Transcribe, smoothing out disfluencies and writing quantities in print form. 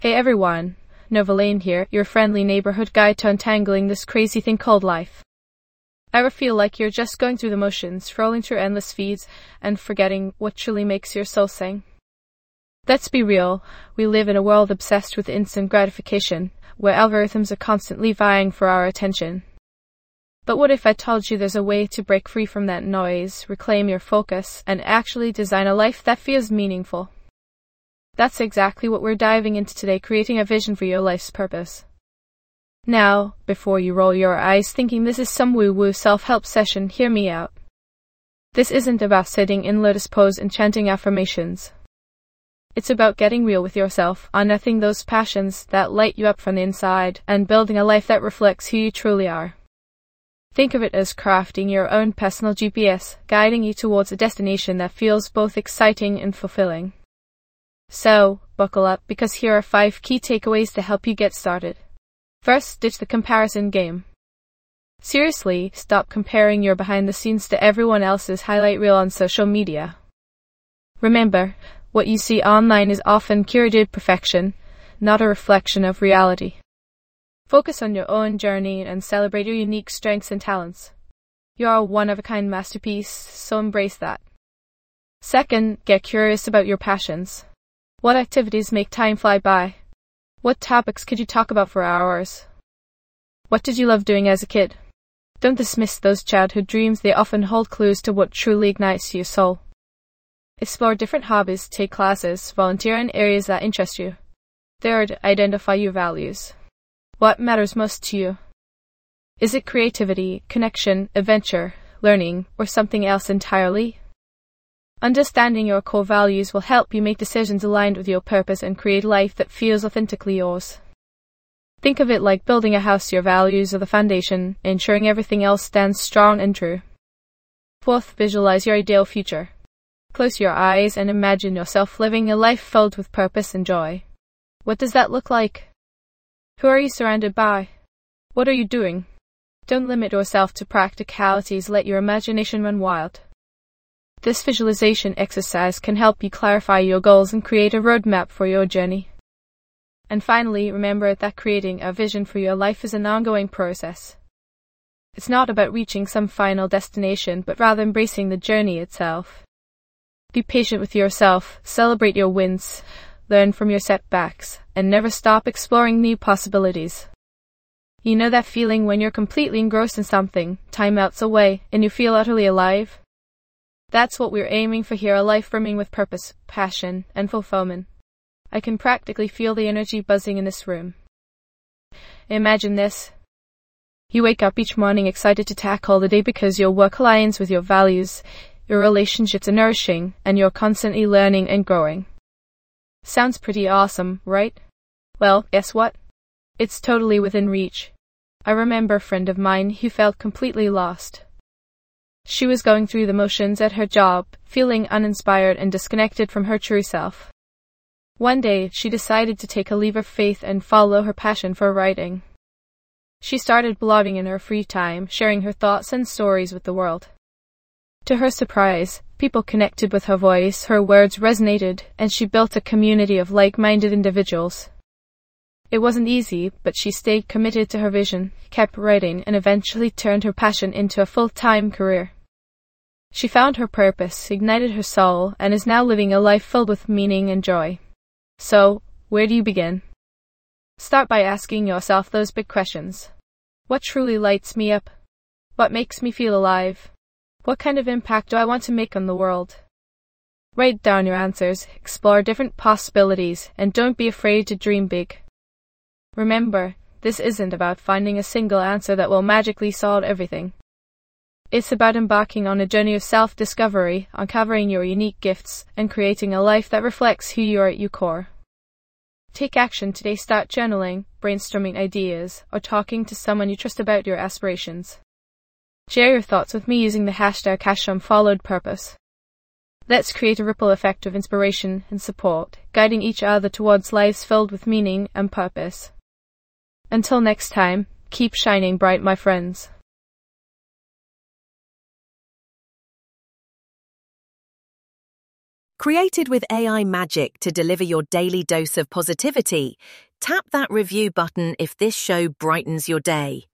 Hey everyone, Novaline here, your friendly neighborhood guide to untangling this crazy thing called life. Ever feel like you're just going through the motions, scrolling through endless feeds, and forgetting what truly makes your soul sing? Let's be real, we live in a world obsessed with instant gratification, where algorithms are constantly vying for our attention. But what if I told you there's a way to break free from that noise, reclaim your focus, and actually design a life that feels meaningful? That's exactly what we're diving into today, creating a vision for your life's purpose. Now, before you roll your eyes thinking this is some woo-woo self-help session, hear me out. This isn't about sitting in lotus pose and chanting affirmations. It's about getting real with yourself, unearthing those passions that light you up from the inside, and building a life that reflects who you truly are. Think of it as crafting your own personal GPS, guiding you towards a destination that feels both exciting and fulfilling. So, buckle up, because here are 5 key takeaways to help you get started. First, ditch the comparison game. Seriously, stop comparing your behind the scenes to everyone else's highlight reel on social media. Remember, what you see online is often curated perfection, not a reflection of reality. Focus on your own journey and celebrate your unique strengths and talents. You are a one-of-a-kind masterpiece, so embrace that. Second, get curious about your passions. What activities make time fly by? What topics could you talk about for hours? What did you love doing as a kid? Don't dismiss those childhood dreams, they often hold clues to what truly ignites your soul. Explore different hobbies, take classes, volunteer in areas that interest you. Third, identify your values. What matters most to you? Is it creativity, connection, adventure, learning, or something else entirely? Understanding your core values will help you make decisions aligned with your purpose and create a life that feels authentically yours. Think of it like building a house. Your values are the foundation, ensuring everything else stands strong and true. Fourth, visualize your ideal future. Close your eyes and imagine yourself living a life filled with purpose and joy. What does that look like? Who are you surrounded by? What are you doing? Don't limit yourself to practicalities, let your imagination run wild. This visualization exercise can help you clarify your goals and create a roadmap for your journey. And finally, remember that creating a vision for your life is an ongoing process. It's not about reaching some final destination, but rather embracing the journey itself. Be patient with yourself, celebrate your wins, learn from your setbacks, and never stop exploring new possibilities. You know that feeling when you're completely engrossed in something, time melts away, and you feel utterly alive? That's what we're aiming for here, a life brimming with purpose, passion, and fulfillment. I can practically feel the energy buzzing in this room. Imagine this. You wake up each morning excited to tackle the day because your work aligns with your values, your relationships are nourishing, and you're constantly learning and growing. Sounds pretty awesome, right? Well, guess what? It's totally within reach. I remember a friend of mine who felt completely lost. She was going through the motions at her job, feeling uninspired and disconnected from her true self. One day, she decided to take a leap of faith and follow her passion for writing. She started blogging in her free time, sharing her thoughts and stories with the world. To her surprise, people connected with her voice, her words resonated, and she built a community of like-minded individuals. It wasn't easy, but she stayed committed to her vision, kept writing, and eventually turned her passion into a full-time career. She found her purpose, ignited her soul, and is now living a life filled with meaning and joy. So, where do you begin? Start by asking yourself those big questions. What truly lights me up? What makes me feel alive? What kind of impact do I want to make on the world? Write down your answers, explore different possibilities, and don't be afraid to dream big. Remember, this isn't about finding a single answer that will magically solve everything. It's about embarking on a journey of self-discovery, uncovering your unique gifts, and creating a life that reflects who you are at your core. Take action today. Start journaling, brainstorming ideas, or talking to someone you trust about your aspirations. Share your thoughts with me using the hashtag #HashemFollowedPurpose. Let's create a ripple effect of inspiration and support, guiding each other towards lives filled with meaning and purpose. Until next time, keep shining bright, my friends. Created with AI magic to deliver your daily dose of positivity, tap that review button if this show brightens your day.